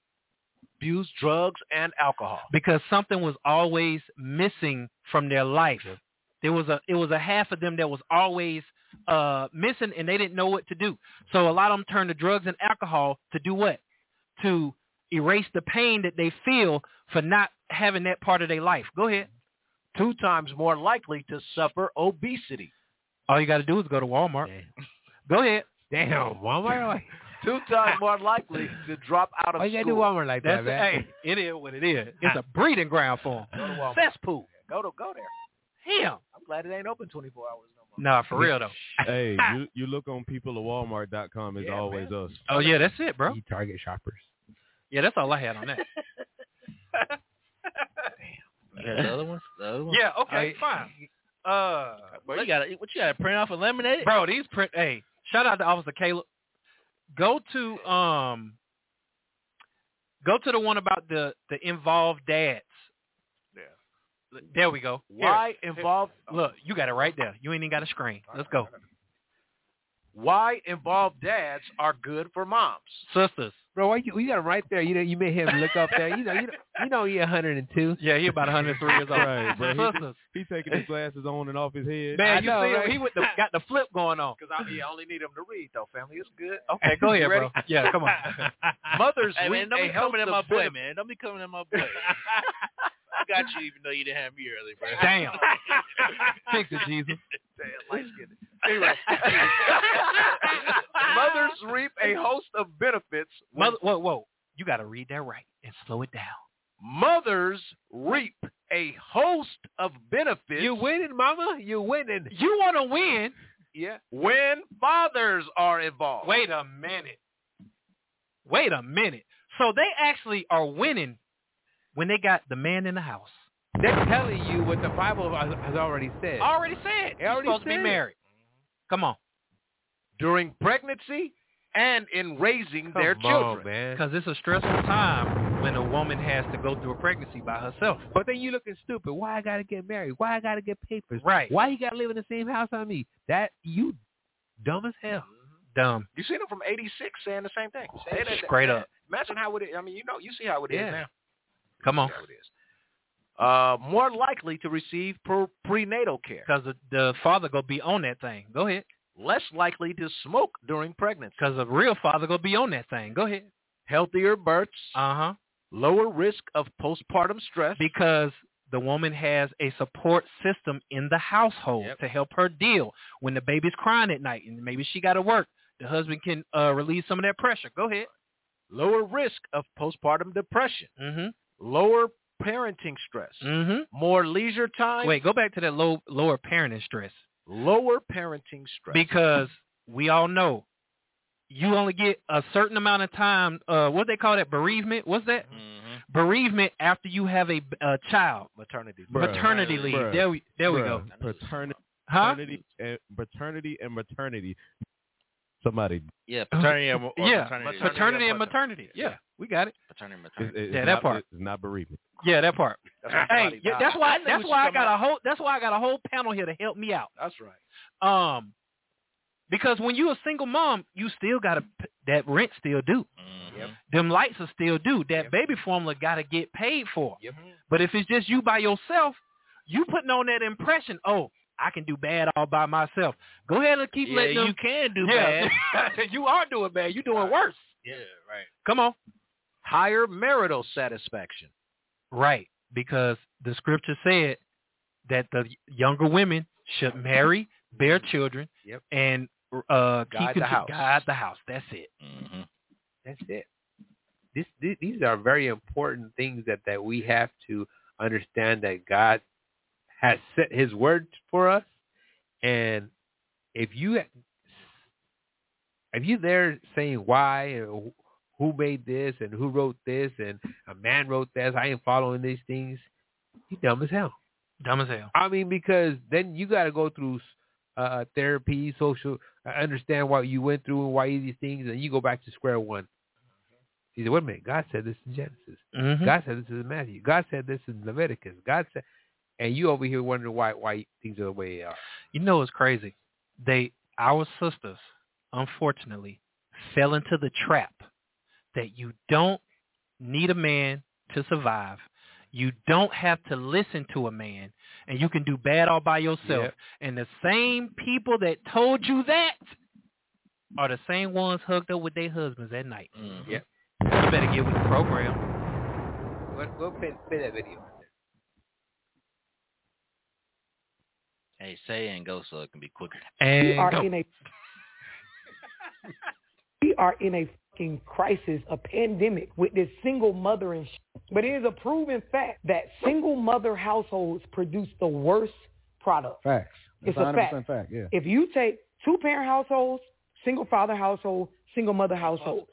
Abuse, drugs, and alcohol. Because something was always missing from their life. Yep. It was a half of them that was always missing, and they didn't know what to do. So a lot of them turned to drugs and alcohol to do what? To erase the pain that they feel for not having that part of their life. Go ahead. 2 times more likely to suffer obesity. All you got to do is go to Walmart. Damn. Go ahead. Damn, Walmart. 2 times more likely to drop out of school. Why you got to do Walmart like that, man? Hey, it is what it is. It's a breeding ground for them. Go to Walmart. Cesspool. Go there. Damn. I'm glad it ain't open 24 hours no more. Nah, for real, though. Hey, you look on peopleatwalmart.com. It's always us. Oh, yeah, that's it, bro. You target shoppers. Yeah, that's all I had on that. Damn. The other ones? Yeah, okay, fine. Bro, you gotta print off and laminate it? Bro, these print. Hey, shout out to Officer Caleb. Go to the one about the involved dads. Yeah. There we go. Why involved? Look, you got it right there. You ain't even got a screen. Let's go. Why involved dads are good for moms. Sisters. Bro, why you got him right there. You made him look up there. You know he 102. Yeah, he about 103 years old. Right, bro. Sisters. He taking his glasses on and off his head. Man, you see right? him? He got the flip going on. Because I only need him to read, though, family. It's good. Okay, go ahead, bro. Yeah, come on. Mothers hey, man, don't be coming in my boy, man. Don't be coming in my boy. I got you even though you didn't have me earlier, bro. Damn. Fix it, Jesus. Damn, light-skinned. Anyway. Mothers reap a host of benefits. Whoa. You got to read that right and slow it down. Mothers reap a host of benefits. You winning, mama. You winning. You want to win. Yeah. When fathers are involved. Wait a minute. So they actually are winning when they got the man in the house. They're telling you what the Bible has already said. You're supposed to be married. Come on. During pregnancy and in raising their children. Because it's a stressful time when a woman has to go through a pregnancy by herself. But then you looking stupid. Why I got to get married? Why I got to get papers? Right. Why you got to live in the same house on me? That you dumb as hell. Dumb. You seen them from 86 saying the same thing. Straight up. Imagine how it is. I mean, you see how it is now. Come on. more likely to receive prenatal care. Because the father going to be on that thing. Go ahead. Less likely to smoke during pregnancy. Because the real father going to be on that thing. Go ahead. Healthier births. Uh-huh. Lower risk of postpartum stress. Because the woman has a support system in the household to help her deal when the baby's crying at night and maybe she got to work. The husband can relieve some of that pressure. Go ahead. Lower risk of postpartum depression. Mm-hmm. Lower parenting stress. Mm-hmm. More leisure time. Wait, go back to that lower parenting stress. Lower parenting stress. Because we all know you only get a certain amount of time. What they call that? Bereavement? What's that? Mm-hmm. Bereavement after you have a child. Maternity leave. There we go. Paternity and maternity. Somebody. Yeah, paternity and maternity. Paternity and maternity. Yeah, we got it. Paternity and maternity. That part. It's not bereavement. Yeah, that part. Hey, that's why I got a whole panel here to help me out. That's right. Because when you're a single mom, you still got that rent still due. Mm-hmm. Yep. Them lights are still due. That baby formula got to get paid for. Yep. But if it's just you by yourself, you putting on that impression, oh, I can do bad all by myself. Go ahead and keep letting them. You can do bad. You are doing bad. You're doing worse. Yeah, right. Come on. Higher marital satisfaction. Right, because the scripture said that the younger women should marry, bear children, and guide the house. Guide the house. That's it. Mm-hmm. That's it. These are very important things that we have to understand, that God has set his word for us. And if you there saying why and who made this and who wrote this and a man wrote this, I ain't following these things, you dumb as hell. Dumb as hell. I mean, because then you got to go through therapy, social, understand what you went through and why these things, and you go back to square one. He said, wait a minute, God said this in Genesis. Mm-hmm. God said this in Matthew. God said this in Leviticus. God said, and you over here wondering why things are the way they are. You know what's crazy? Our sisters, unfortunately, fell into the trap that you don't need a man to survive. You don't have to listen to a man, and you can do bad all by yourself. Yep. And the same people that told you that are the same ones hooked up with their husbands at night. Mm-hmm. Yep. You better get with the program. Go play that video. Hey, say and go so it can be quicker. And we are in a fucking crisis, a pandemic with this single mother and shit. But it is a proven fact that single mother households produce the worst product. Facts. It's a fact. Yeah. If you take 2-parent households, single father household, single mother household.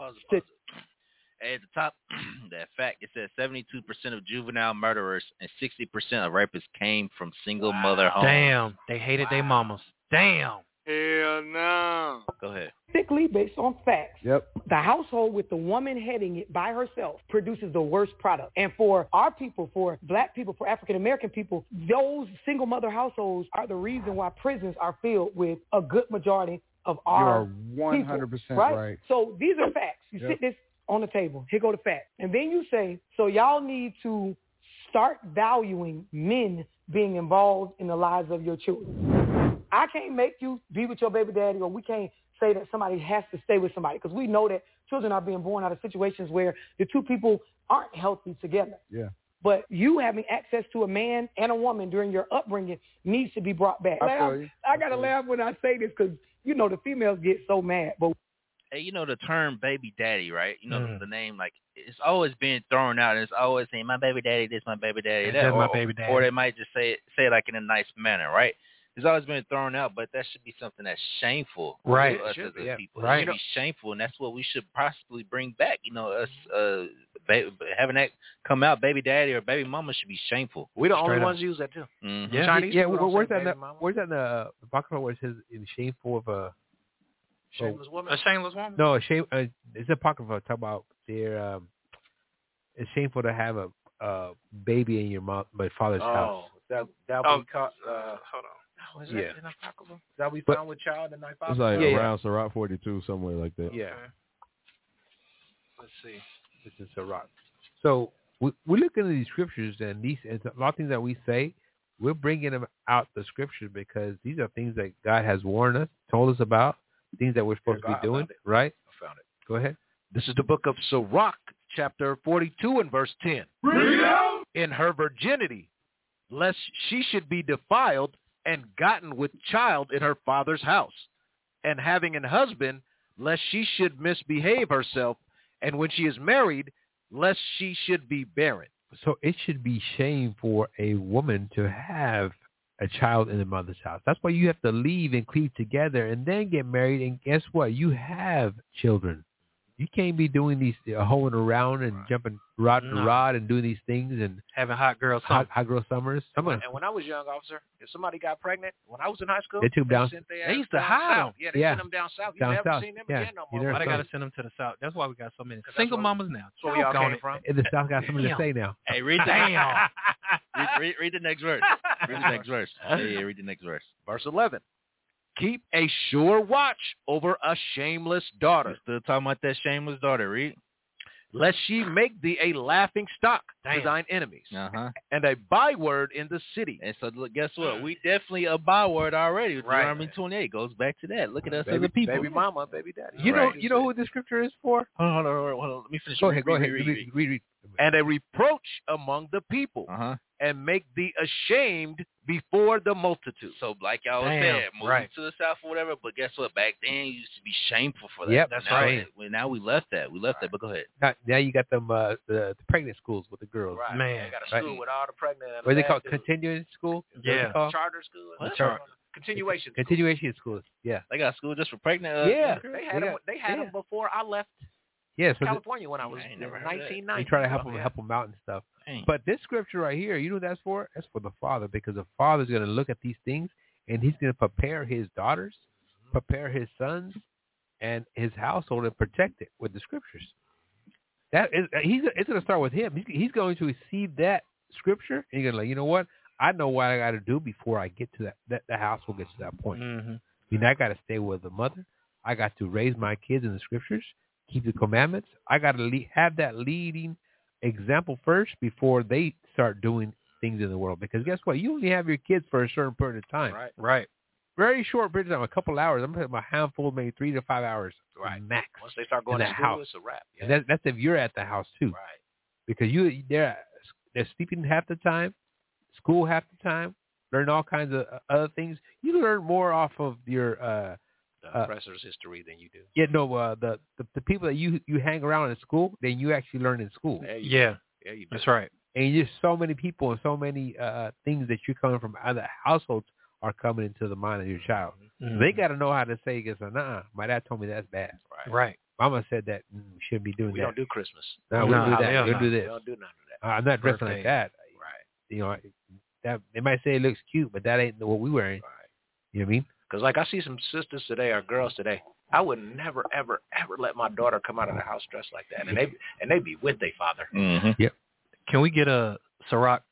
At the top, that fact, it says 72% of juvenile murderers and 60% of rapists came from single mother homes. Damn, they hated their mamas. Damn. Hell no. Go ahead. Strictly based on facts. Yep. The household with the woman heading it by herself produces the worst product. And for our people, for black people, for African American people, those single mother households are the reason why prisons are filled with a good majority of our You're 100% people, right. So these are facts. You sit this on the table. Here go the facts. And then you say, so y'all need to start valuing men being involved in the lives of your children. I can't make you be with your baby daddy, or we can't say that somebody has to stay with somebody, because we know that children are being born out of situations where the two people aren't healthy together. Yeah. But you having access to a man and a woman during your upbringing needs to be brought back. I got to laugh when I say this because, you know, the females get so mad. But hey, you know the term baby daddy, right? You know the name, like, it's always being thrown out, and it's always saying, my baby daddy, this, my baby daddy, that. That's my baby daddy. Or they might just say it like in a nice manner, right? It's always been thrown out, but that should be something that's shameful right. to us as a people. Right. It should be shameful, and that's what we should possibly bring back. You know, us having that come out, baby daddy or baby mama should be shameful. We the only ones use that too. Mm-hmm. Yeah, Chinese where's that in the Apocrypha where it says in shameful of a shameless woman? A shameless woman? No, it's Apocrypha talk about their it's shameful to have a baby in your father's house. That we caught. Hold on. Was that in Apocrypha? That we found with child in night. It's like around Sirach 42, somewhere like that. Yeah. Let's see. This is Sirach. So we look into these scriptures and a lot of things that we say, we're bringing them out the scriptures because these are things that God has warned us, told us about, things that we're supposed to be doing, right? I found it. Go ahead. This is the book of Sirach, chapter 42 and verse 10. In her virginity, lest she should be defiled and gotten with child in her father's house, and having an husband, lest she should misbehave herself, and when she is married, lest she should be barren. So it should be shame for a woman to have a child in the mother's house. That's why you have to leave and cleave together and then get married. And guess what? You have children. You can't be doing these hoeing around and jumping rod to rod and doing these things and having hot girl summers. And when I was young, officer, if somebody got pregnant, when I was in high school, they took them down. They used to hide them. Yeah, they sent them down south. You never seen them again no more. Why they got to send them to the south? That's why we got so many single mamas now. That's where we all came from. And the south got something to say now. Hey, read read the next verse. Read the next verse. Hey, read the next verse. Verse 11. Keep a sure watch over a shameless daughter. Still talking about that shameless daughter, read. Lest she make thee a laughing stock to thine enemies, and a byword in the city. And so, look, guess what? We definitely a byword already. Deuteronomy 28 goes back to that. Look at us as a people. Baby mama, baby daddy. You know who the scripture is for? Hold on. Let me finish. Go ahead. Read. And a reproach among the people, and make thee ashamed before the multitude. So, like y'all said, moving to the south or whatever. But guess what? Back then, you used to be shameful for that. Yep, that's right. Now we left that. But go ahead. Now you got them the pregnant schools with the girls. Right. Man, they got a school with all the pregnant. What are they called? Continuing school? Yeah. Charter school. Continuation. Continuation schools. Yeah. They got school just for pregnant. They had them before I left. Yeah, so California when I was in 1990. They try to help them out and stuff. Dang. But this scripture right here, you know what that's for? That's for the father, because the father's going to look at these things and he's going to prepare his daughters, prepare his sons, and his household and protect it with the scriptures. It's going to start with him. He's going to receive that scripture and he's going to like, you know what? I know what I got to do before I get to that the household gets to that point. I mean, I got to stay with the mother. I got to raise my kids in the scriptures, keep the commandments. I got to have that leading example first before they start doing things in the world. Because guess what? You only have your kids for a certain period of time. Right. Very short period of time, a couple hours. I'm talking about a handful, maybe 3 to 5 hours max. Once they start going to school, it's a wrap. Yeah. And that's if you're at the house too. Right. Because they're sleeping half the time, school half the time, learn all kinds of other things. You learn more off of your professor's history than you do. Yeah, no, the people that you hang around in school than you actually learn in school. Yeah, you do. That's right. And just so many people and so many things that you're coming from other households are coming into the mind of your child. They got to know how to say, "Nah, my dad told me that's bad." Right. Mama said that we shouldn't be doing we that. We don't do Christmas. No, we don't do that. We don't do this. We don't do none of that. I'm not dressing like that. Right. You know, that they might say it looks cute, but that ain't what we wearing. Right. You know what I mean? Because like I see some sisters today or girls today, I would never, ever, ever let my daughter come out of the house dressed like that, and they be with their father. Yep. Can we get a Sirach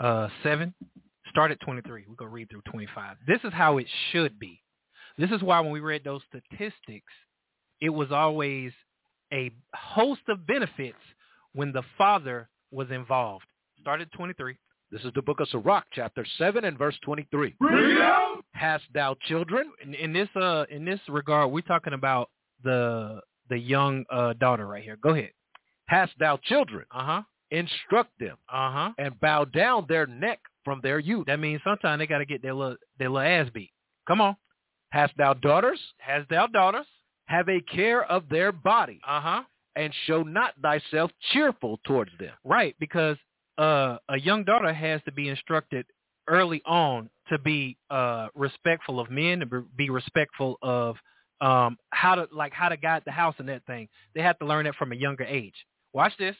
7? Start at 23. We're gonna read through 25. This is how it should be. This is why when we read those statistics, it was always a host of benefits when the father was involved. Start at 23. This is the book of Sirach, chapter 7 and verse 23. Hast thou children? In this regard, we're talking about the young daughter right here. Go ahead. Hast thou children? Instruct them. And bow down their neck from their youth. That means sometimes they got to get their little ass beat. Come on. Hast thou daughters? Hast thou daughters? Have a care of their body. And show not thyself cheerful towards them. Right, because a young daughter has to be instructed early on to be respectful of men, to be respectful of how to guide the house and that thing. They have to learn that from a younger age. Watch this.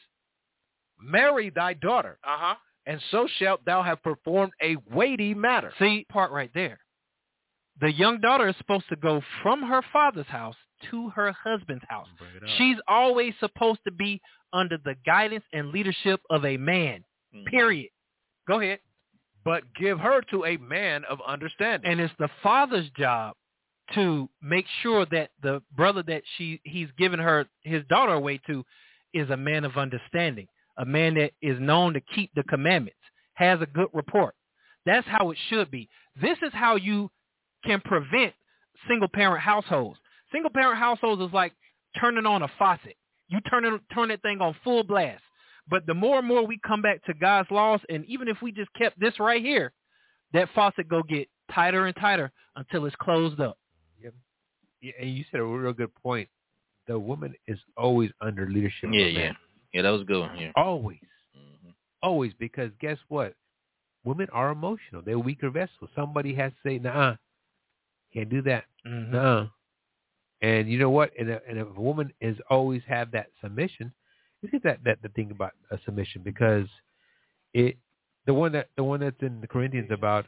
Marry thy daughter, and so shalt thou have performed a weighty matter. See, part right there. The young daughter is supposed to go from her father's house to her husband's house. She's always supposed to be under the guidance and leadership of a man, period. Go ahead. But give her to a man of understanding. And it's the father's job to make sure that the brother that he's given her his daughter away to is a man of understanding, a man that is known to keep the commandments, has a good report. That's how it should be. This is how you can prevent single-parent households. Single-parent households is like turning on a faucet. You turn that thing on full blast. But the more and more we come back to God's laws, and even if we just kept this right here, that faucet go get tighter and tighter until it's closed up. Yep. Yeah, and you said a real good point. The woman is always under leadership. Yeah. Yeah, that was a good one. Yeah. Always. Mm-hmm. Always, because guess what? Women are emotional. They're weaker vessels. Somebody has to say, nah, can't do that. Mm-hmm. Nah. And you know what? And if a woman is always have that submission, look at that the thing about a submission, because the one that's in the Corinthians about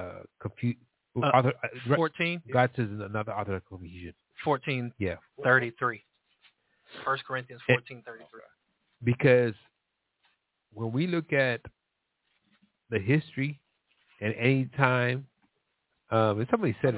14. God says in another author of confusion. 14. Yeah. 33. 1 Corinthians 14:33. Because when we look at the history, and any time, and somebody said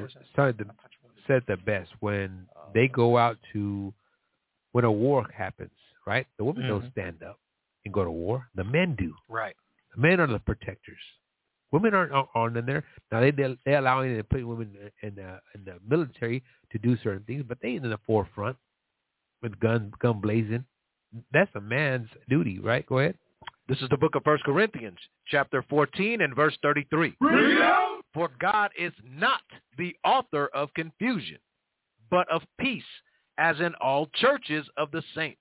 the best, when they go out when a war happens, right? The women don't stand up and go to war. The men do. Right. The men are the protectors. Women aren't in there. Now they allowing to put women in the military to do certain things, but they in the forefront with gun blazing. That's a man's duty, right? Go ahead. This is the book of 1 Corinthians, chapter 14 and verse 33. For God is not the author of confusion, but of peace, as in all churches of the saints.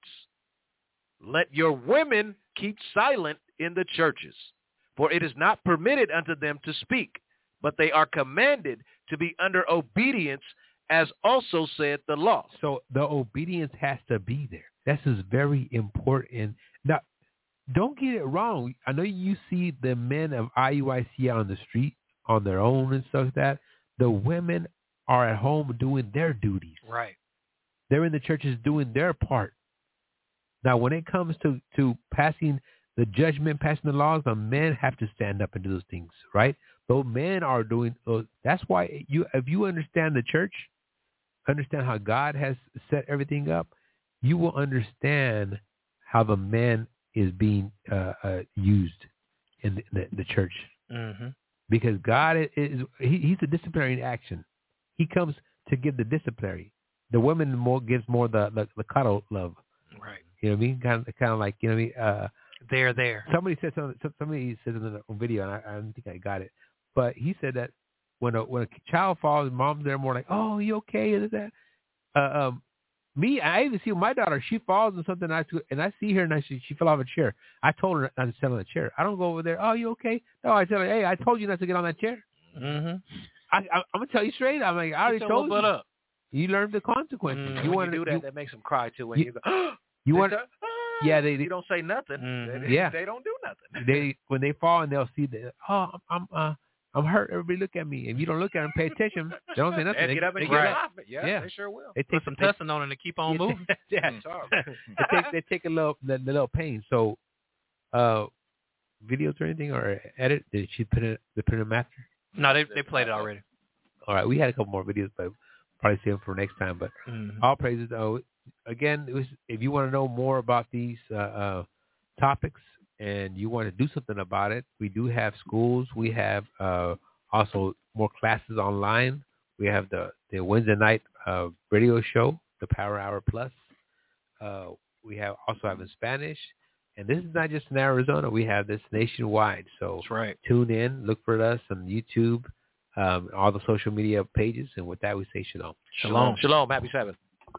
Let your women keep silent in the churches, for it is not permitted unto them to speak, but they are commanded to be under obedience, as also saith the law. So the obedience has to be there. This is very important. Now, don't get it wrong. I know you see the men of IUIC out on the street on their own and stuff like that. The women are at home doing their duties. Right. They're in the churches doing their part. Now, when it comes to passing the judgment, passing the laws, the men have to stand up and do those things, right? Those men are doing those. That's why if you understand the church, understand how God has set everything up, you will understand how the man is being used in the church. Mm-hmm. Because God he's a disciplinary action. He comes to give the disciplinary. The woman gives more the cuddle love. Right. You know what I mean? Kind of like, you know what I mean? They're there. Somebody said something. Somebody said in a video, and I don't think I got it. But he said that when a child falls, mom's there more like, "Oh, you okay?" Is that? Me, I even see my daughter. She falls and something, and I see her, and she fell off a chair. I told her not to sit on the chair. I don't go over there. "Oh, you okay?" No, I tell her, "Hey, I told you not to get on that chair." Mm-hmm. I'm gonna tell you straight. I'm like, I already told you. Up. You learn the consequences. Mm-hmm. You when want you do that, that makes them cry too. When you go, you want. Yeah, you don't say nothing. Mm-hmm. They don't do nothing. When they fall and they'll see that. "Oh, I'm hurt. Everybody look at me." If you don't look at them, pay attention. They don't say nothing. They get up and get off. Yeah, they sure will. They put some testing on it and keep on moving. Yeah, they take a little pain. So, videos or anything or edit? Did she put it after? No, they played it already. All right, we had a couple more videos, but probably save them for next time. But all praises. Again, if you want to know more about these topics and you want to do something about it, we do have schools. We have also more classes online. We have the Wednesday night radio show, the Power Hour Plus. We also have in Spanish. And this is not just in Arizona. We have this nationwide. So that's right. Tune in. Look for us on YouTube, all the social media pages. And with that, we say shalom. Shalom. Shalom. Happy Sabbath.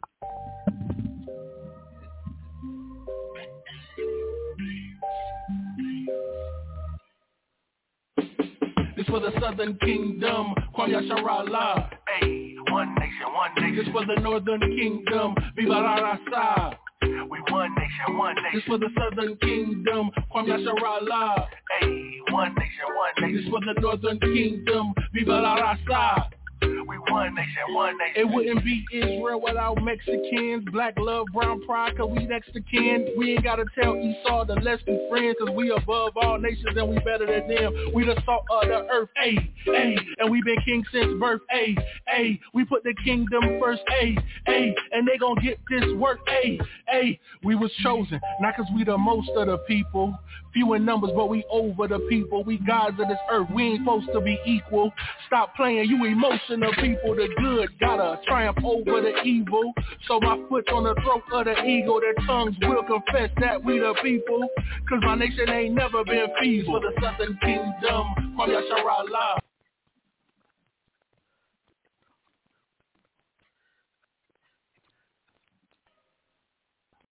This for the Southern Kingdom, Kwame Sharala. Hey, one nation, one nation. This for the Northern Kingdom, Viva la Raza. We one nation, one nation. This for the Southern Kingdom, Kwame Sharala. Hey, one nation, one nation. This for the Northern Kingdom, Viva la Raza. We we one nation, one nation. It wouldn't be Israel without Mexicans. Black love, brown pride, cause we next to kin. We ain't gotta tell Esau to let's be friends, cause we above all nations and we better than them. We the salt of the earth, ayy, ayy. And we been king since birth, ayy, ayy. We put the kingdom first, ayy, ayy. And they gon' get this work, ayy, ayy. We was chosen, not cause we the most of the people. Few in numbers, but we over the people. We gods of this earth, we ain't supposed to be equal. Stop playing, you emotional people. The good gotta triumph over the evil. So my foot's on the throat of the eagle. Their tongues will confess that we the people. Cause my nation ain't never been feeble. For the southern kingdom, Kwame Asharala.